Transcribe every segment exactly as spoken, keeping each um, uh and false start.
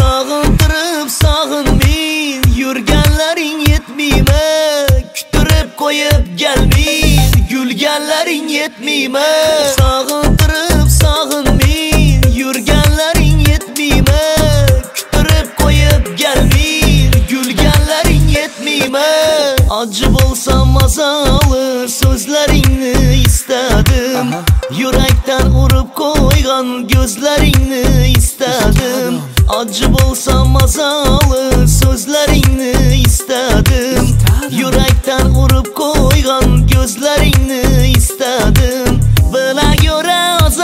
Sog'intirib sog'inmin, yurganlaring yetmiymi? Kutirib qo'yib gelmin, gulganlaring yetmiymi? Sog'intirib sog'inmin, yurganlaring yetmiymi? Kutirib qo'yib gelmin, gulganlaring yetmiymi? Acı bo'lsa maza alır, so'zlaringni istadim. Yurakdan urib qo'ygan gözlaringni istadim. Acı bo'lsa maza alır, so'zlaringni istadim. Yurakdan urib qo'ygan gözlaringni istadim. Bila göre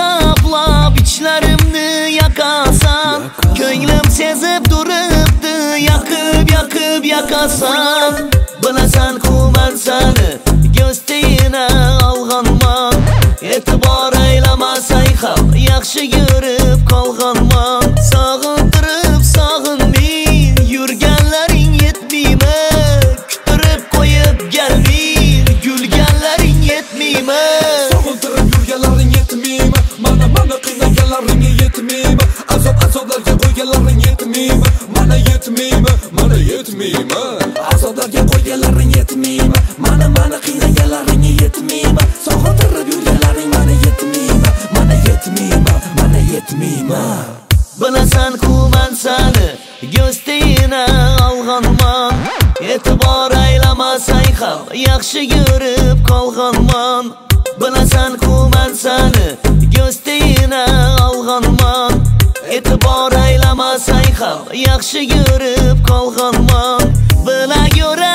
azablab ichlarimni yakasan, ko'nglim sezib turibdi, yaqib yaqib yakasan. Bilasan ku men seni gösteyine alganman, e'tibor aylamasang ham yaxshi yurib qolganman. Sog'intirib sog'inmin, yurganlaring yetmiymi? Kutirib qo'yib gelmin, gulganlaring yetmiymi? Sog'intirib yurganlaring yetmiymi? Mana mana qiynaganlaring yetmiymi? Azob azoblarga qo'yganlaring yetmiymi? Mana yetmiymi? Mana yetmiymi? Azoblarga qo'yganlaring yetmiymi? Mana mana qiynaganlaring yetmiymi? Sog'intirib yurganlaring mana yetmiymi? Mana yetmiymi? Mana yetmiymi? Bilasan ku men seni gösteyine alganman, e'tibor aylamasang ham yaxshi yurib qolganman. Bilasan ku men seni gösteyine alganman, e'tibor aylamasang ham yaxshi yurib qolganman. Bila göre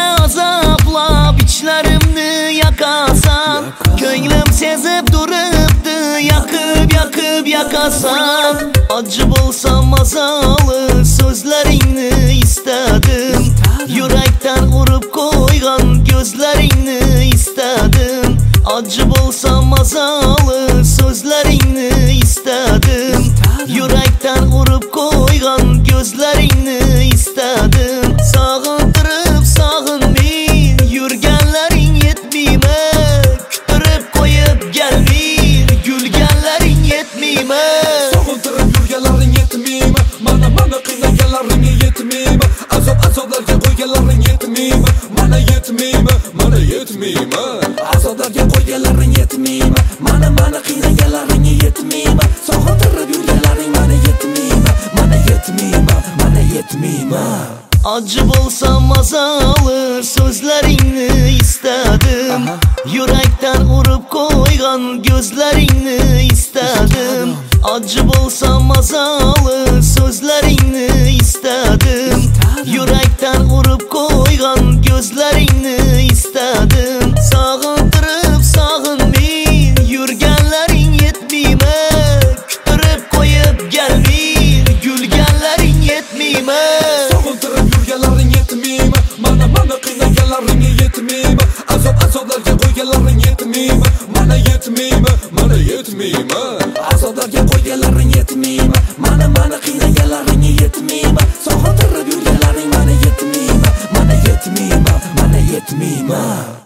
azablab ichlarimni yakasan, ko'nglim sezib turibdi, yaqib yaqib yakasan. Acı bo'lsa maza alır, so'zlaringni istadim. Yurakdan urib qo'ygan gözlaringni istadim. Acı bo'lsa maza alır, so'zlaringni istadim. Yurakdan urib qo'ygan gözlaringni istadim. Sog'intirib sog'inmin, yurganlaring yetmiymi? Kutirib qo'yib gelmin, gulganlaring yetmiymi? Sog'intirib yurganlaring yetmiymi? Mana mana qiynaganlaring yetmiymi? Azob azoblarga qo'yganlaring yetmiymi? Mana yetmiymi? Mana yetmiymi? Azoblarga qo'yganlaring yetmiymi? Mana mana qiynaganlaring yetmiymi? Sog'intirib yurganlaring mana yetmiymi? Mana yetmiymi? Mana yetmiymi? Acı bo'lsa maza alır, so'zlaringni istadim. Yurakdan urib qo'ygan gözlaringni istadim. Acı bo'lsa maza alır, so'zlaringni istadim. Yurakdan urib qo'ygan gözlaringni istadim. Sog'intirib sog'inmin, yurganlaring yetmiymi? Kutirib qo'yib gelmin, gulganlaring yetmiymi? Sog'intirib yurganlaring yetmiymi? Mana mana qiynaganlaring yetmiymi? Azob azoblarga qo'yganlaring yetmiymi? Mana yetmiymi? Mana yetmiymi? Azoblarga qo'yganlaring yetmiymi? Mana mana qiynaganlaring yetmiymi? Sog'intirib yurganlaring mana yetmiymi? Mana yetmiymi? Mana yetmiymi?